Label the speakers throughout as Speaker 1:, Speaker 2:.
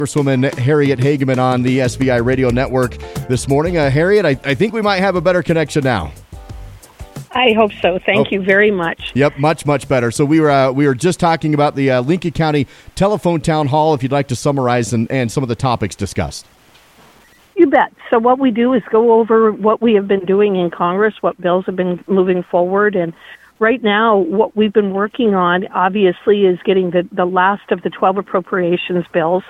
Speaker 1: Congresswoman Harriet Hageman on the SVI Radio Network this morning. Harriet, I think we might have a better connection now.
Speaker 2: I hope so. Thank you very much.
Speaker 1: Yep, much better. So we were just talking about the Lincoln County Telephone Town Hall, if you'd like to summarize and some of the topics discussed.
Speaker 2: You bet. So what we do is go over what we have been doing in Congress, what bills have been moving forward, and right now what we've been working on, obviously, is getting the last of the 12 appropriations bills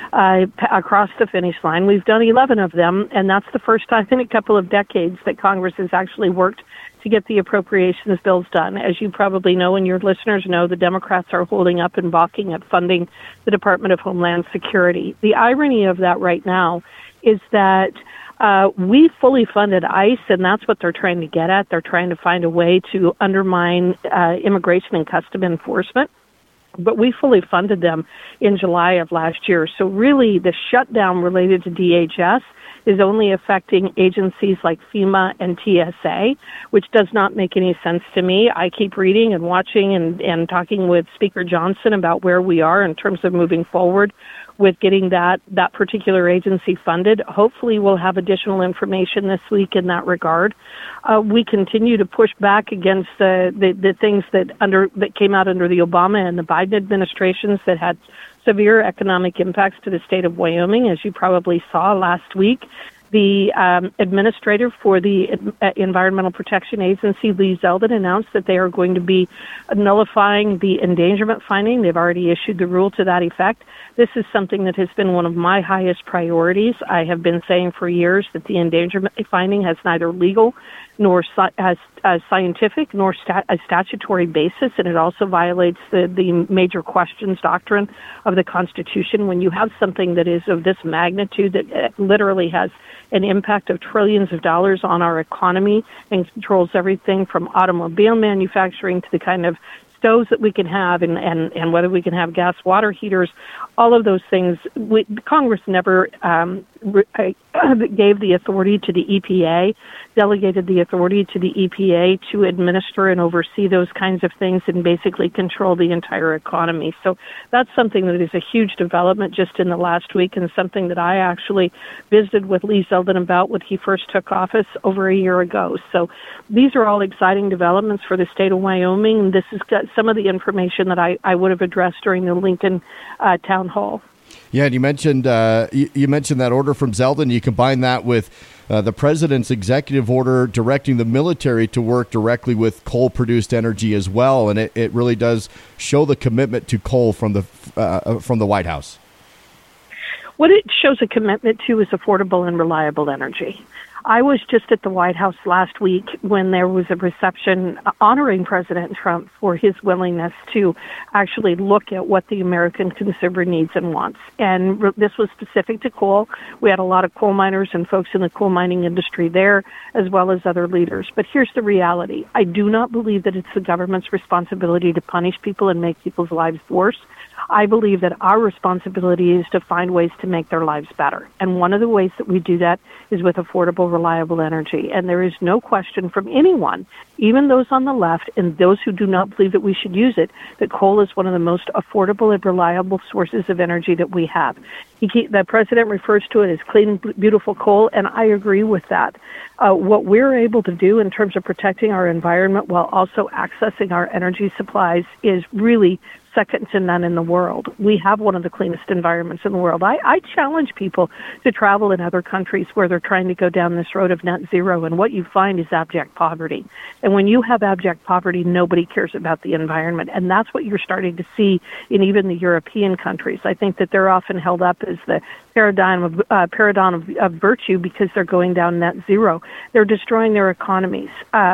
Speaker 2: across the finish line. We've done 11 of them, and that's the first time in a couple of decades that Congress has actually worked to get the appropriations bills done. As you probably know, and your listeners know, the Democrats are holding up and balking at funding the Department of Homeland Security. The irony of that right now is that we fully funded ICE, and that's what they're trying to get at. They're trying to find a way to undermine immigration and custom enforcement. But we fully funded them in July of last year. So really, the shutdown related to DHS is only affecting agencies like FEMA and TSA, which does not make any sense to me. I keep reading and watching and talking with Speaker Johnson about where we are in terms of moving forward with getting that particular agency funded. Hopefully we'll have additional information this week in that regard. We continue to push back against the things that came out under the Obama and the Biden administrations that had severe economic impacts to the state of Wyoming. As you probably saw last week, the administrator for the Environmental Protection Agency, Lee Zeldin, announced that they are going to be nullifying the endangerment finding. They've already issued the rule to that effect. This is something that has been one of my highest priorities. I have been saying for years that the endangerment finding has neither legal nor scientific nor a statutory basis, and it also violates the major questions doctrine of the Constitution. When you have something that is of this magnitude, that literally has an impact of trillions of dollars on our economy and controls everything from automobile manufacturing to the kind of stoves that we can have and whether we can have gas water heaters, all of those things. Congress never gave the authority to the EPA, delegated the authority to the EPA to administer and oversee those kinds of things and basically control the entire economy. So that's something that is a huge development just in the last week, and something that I actually visited with Lee Zeldin about when he first took office over a year ago. So these are all exciting developments for the state of Wyoming. This is some of the information that I would have addressed during the Lincoln Town Hall.
Speaker 1: Yeah, and you mentioned that order from Zeldin. You combine that with the president's executive order directing the military to work directly with coal-produced energy as well, and it really does show the commitment to coal from the White House.
Speaker 2: What it shows a commitment to is affordable and reliable energy. I was just at the White House last week when there was a reception honoring President Trump for his willingness to actually look at what the American consumer needs and wants. And this was specific to coal. We had a lot of coal miners and folks in the coal mining industry there, as well as other leaders. But here's the reality. I do not believe that it's the government's responsibility to punish people and make people's lives worse. I believe that our responsibility is to find ways to make their lives better. And one of the ways that we do that is with affordable, reliable energy. And there is no question from anyone, even those on the left and those who do not believe that we should use it, that coal is one of the most affordable and reliable sources of energy that we have. The president refers to it as clean, beautiful coal, and I agree with that. What we're able to do in terms of protecting our environment while also accessing our energy supplies is really second to none in the world. We have one of the cleanest environments in the world. I challenge people to travel in other countries where they're trying to go down this road of net zero, and what you find is abject poverty. And when you have abject poverty, nobody cares about the environment, and that's what you're starting to see in even the European countries. I think that they're often held up as the paradigm of virtue because they're going down net zero. They're destroying their economies.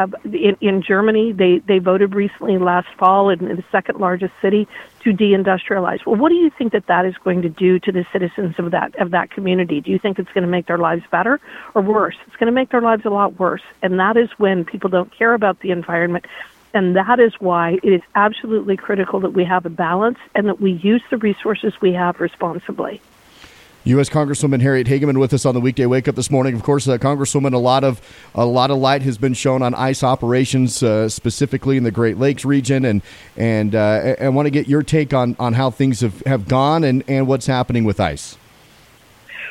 Speaker 2: In Germany, they voted recently last fall in the second largest city to deindustrialize. Well, what do you think that is going to do to the citizens of that community? Do you think it's going to make their lives better or worse? It's going to make their lives a lot worse. And that is when people don't care about the environment. And that is why it is absolutely critical that we have a balance and that we use the resources we have responsibly.
Speaker 1: U.S. Congresswoman Harriet Hageman with us on the weekday wake up this morning. Of course, Congresswoman, a lot of light has been shown on ICE operations, specifically in the Great Lakes region, and I want to get your take on how things have gone and what's happening with ICE.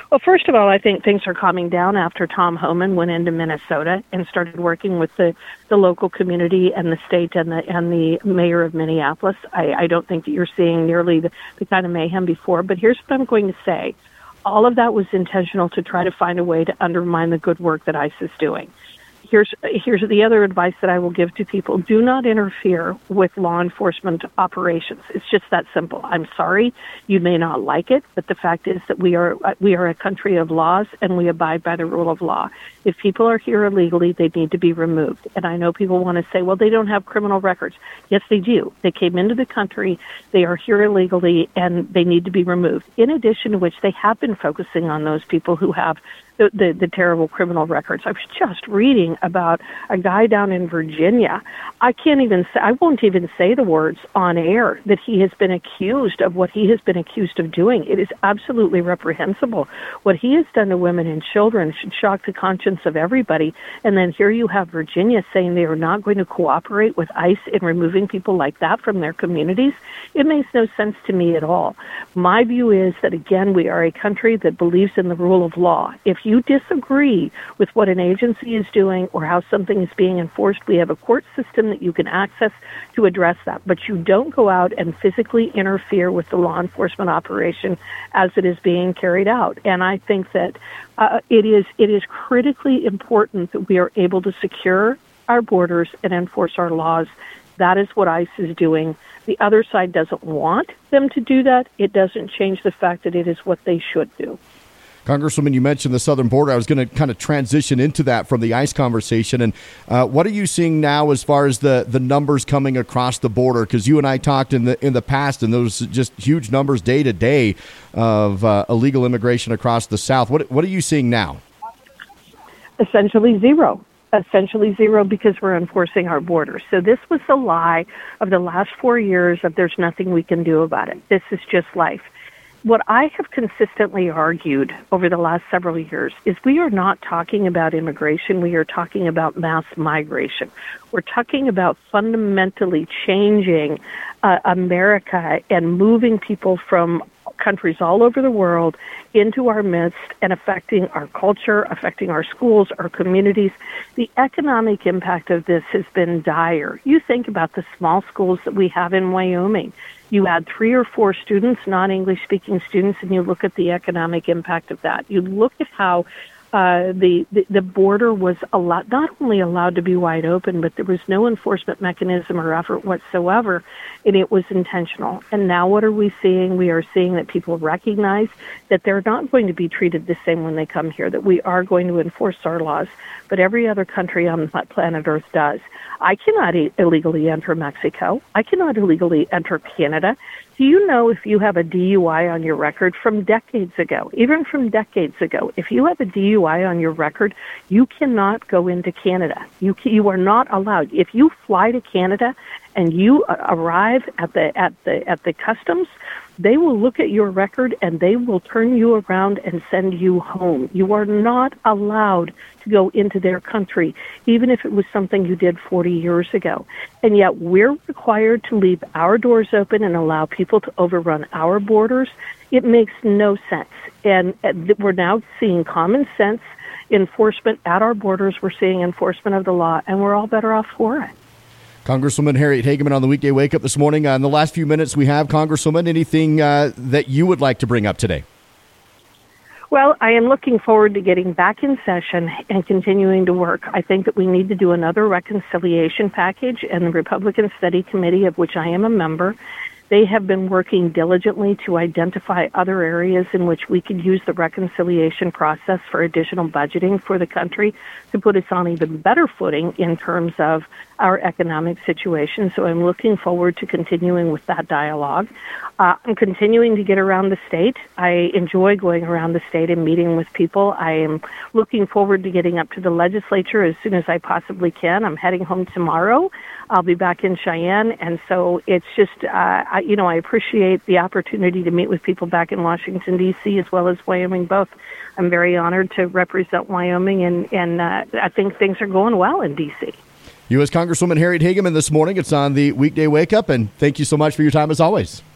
Speaker 2: Well, first of all, I think things are calming down after Tom Homan went into Minnesota and started working with the local community and the state and the mayor of Minneapolis. I don't think that you're seeing nearly the kind of mayhem before, but here's what I'm going to say. All of that was intentional to try to find a way to undermine the good work that ICE is doing. Here's the other advice that I will give to people. Do not interfere with law enforcement operations. It's just that simple. I'm sorry, you may not like it, but the fact is that we are a country of laws, and we abide by the rule of law. If people are here illegally, they need to be removed. And I know people want to say, well, they don't have criminal records. Yes, they do. They came into the country, they are here illegally, and they need to be removed. In addition to which, they have been focusing on those people who have the terrible criminal records. I was just reading about a guy down in Virginia. I won't even say the words on air that he has been accused of what he has been accused of doing. It is absolutely reprehensible. What he has done to women and children should shock the conscience of everybody. And then here you have Virginia saying they are not going to cooperate with ICE in removing people like that from their communities. It makes no sense to me at all. My view is that, again, we are a country that believes in the rule of law. If you disagree with what an agency is doing or how something is being enforced, we have a court system that you can access to address that. But you don't go out and physically interfere with the law enforcement operation as it is being carried out. And I think that it is critically important that we are able to secure our borders and enforce our laws. That is what ICE is doing. The other side doesn't want them to do that. It doesn't change the fact that it is what they should do.
Speaker 1: Congresswoman, you mentioned the southern border. I was going to kind of transition into that from the ICE conversation. And what are you seeing now as far as the numbers coming across the border? Because you and I talked in the past, and those just huge numbers day to day of illegal immigration across the South. What are you seeing now?
Speaker 2: Essentially zero. Because we're enforcing our borders. So this was the lie of the last 4 years of there's nothing we can do about it. This is just life. What I have consistently argued over the last several years is we are not talking about immigration. We are talking about mass migration. We're talking about fundamentally changing America and moving people from countries all over the world into our midst and affecting our culture, affecting our schools, our communities. The economic impact of this has been dire. You think about the small schools that we have in Wyoming. You add 3 or 4 students, non-English speaking students, and you look at the economic impact of that. You look at how the border was not only allowed to be wide open, but there was no enforcement mechanism or effort whatsoever, and it was intentional. And now what are we seeing? We are seeing that people recognize that they're not going to be treated the same when they come here, that we are going to enforce our laws, but every other country on planet Earth does. I cannot illegally enter Mexico. I cannot illegally enter Canada. Do you know if you have a DUI on your record from decades ago, even from decades ago, if you have a DUI on your record, you cannot go into Canada. You are not allowed. If you fly to Canada and you arrive at the customs, they will look at your record and they will turn you around and send you home. You are not allowed to go into their country, even if it was something you did 40 years ago. And yet we're required to leave our doors open and allow people to overrun our borders. It makes no sense. And we're now seeing common sense enforcement at our borders. We're seeing enforcement of the law, and we're all better off for it.
Speaker 1: Congresswoman Harriet Hageman on the Weekday Wake Up this morning. In the last few minutes we have, Congresswoman, anything that you would like to bring up today?
Speaker 2: Well, I am looking forward to getting back in session and continuing to work. I think that we need to do another reconciliation package, and the Republican Study Committee, of which I am a member, they have been working diligently to identify other areas in which we could use the reconciliation process for additional budgeting for the country to put us on even better footing in terms of our economic situation. So I'm looking forward to continuing with that dialogue. I'm continuing to get around the state. I enjoy going around the state and meeting with people. I am looking forward to getting up to the legislature as soon as I possibly can. I'm heading home tomorrow. I'll be back in Cheyenne, and so it's just, I appreciate the opportunity to meet with people back in Washington, D.C., as well as Wyoming both. I'm very honored to represent Wyoming, and I think things are going well in D.C.
Speaker 1: U.S. Congresswoman Harriet Hageman this morning. It's on the Weekday Wake Up, and thank you so much for your time as always.